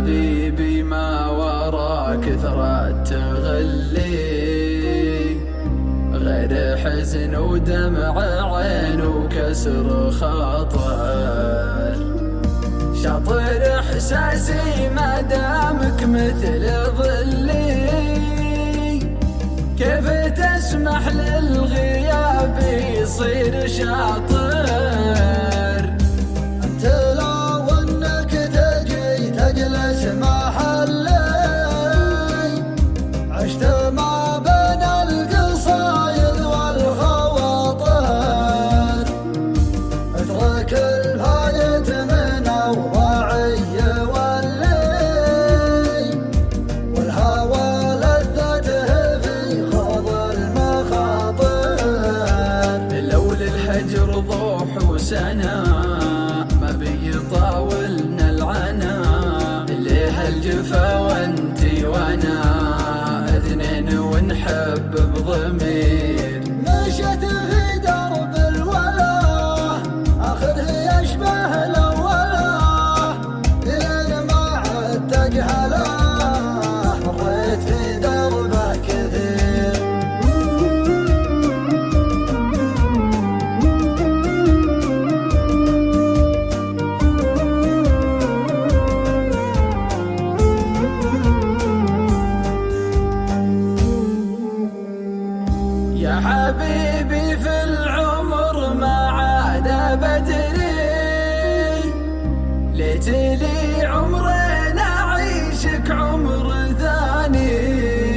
حبيبي ما ورا كثرة تغلي غير حزن ودمع عين وكسر خاطر. شاطر احساسي ما دامك مثل ظلي، كيف تسمح للغياب يصير شاطر. انت لو انك تجي تجلس محلي، عشت ما بين القصايد والخواطر. اترك الفايت من اوضاعي واللي والهوى لذته في خوض المخاطر. لو للهجر ضوح وسنا ما بيطاولنا العنا، ليه الجفا وانتي وانا اثنين ونحب بضمير. مشيت في درب الولا اخذه يشبه الاولا، لين ما عاد تجهله مريت في دربه كثير. يا حبيبي في العمر ما عاد بدري، ليتلي عمرين أعيشك عمر ثاني.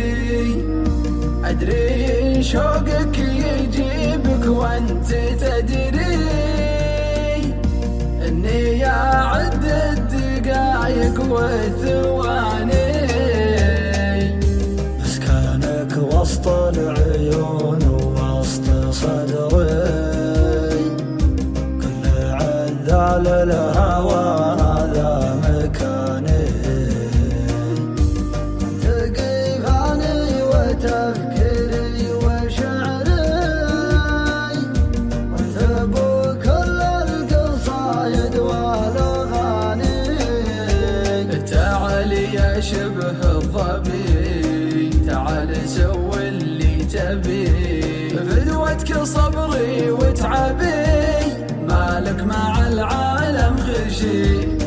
أدري شوقك يجيبك وانت تدري إني أعد الدقايق والثواني. مسكنك وسط العيون ووسط صدري، كل عذال الهوى هذا مكاني. تقيفاني وتفكيري وشعري، وانت ابو كل القصايد والاغاني. تعال يا شبه الظبي، تعال سوي اللي تبي، فدوتك صبري وتعبي، مالك مع العالم خشي.